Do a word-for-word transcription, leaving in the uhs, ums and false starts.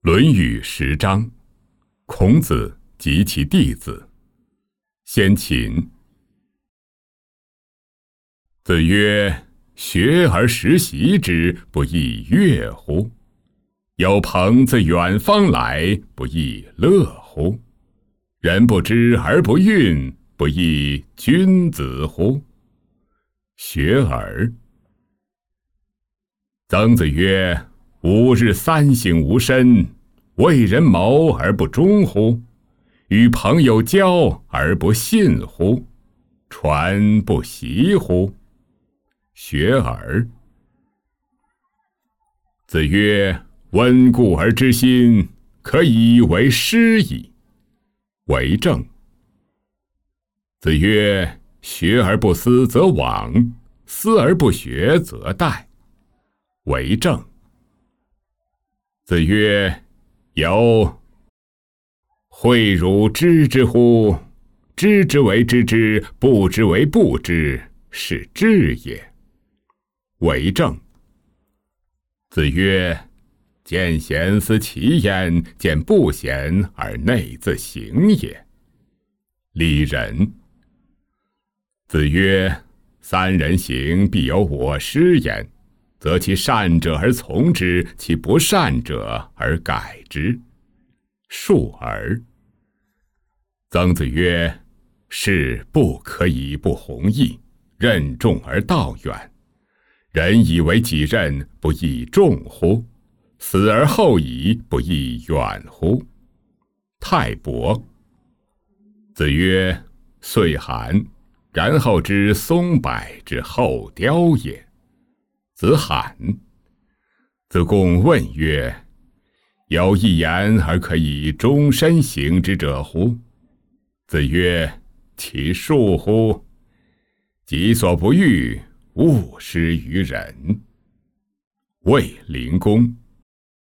论语十章，孔子及其弟子。先秦。子曰：学而时习之，不亦乐乎？有朋自远方来，不亦乐乎？人不知而不愠，不亦君子乎？学而。曾子曰：吾日三省吾身，为人谋而不忠乎？与朋友交而不信乎？传不习乎？学而。子曰：温故而知新，可以为师矣。为政。子曰：学而不思则罔，思而不学则殆。为政。子曰：有诲汝知之乎？知之为知之，不知为不知，是智也。为政。子曰：见贤思齐焉，见不贤而内自省也。礼仁。子曰：三人行，必有我师焉，则其善者而从之，其不善者而改之。述而。曾子曰：士不可以不弘毅，任重而道远。人以为己任，不亦重乎？死而后已，不亦远乎？泰伯。子曰：岁寒，然后知松柏之后凋也。子罕。子贡问曰：有一言而可以终身行之者乎？子曰：其恕乎！己所不欲，勿施于人。卫灵公。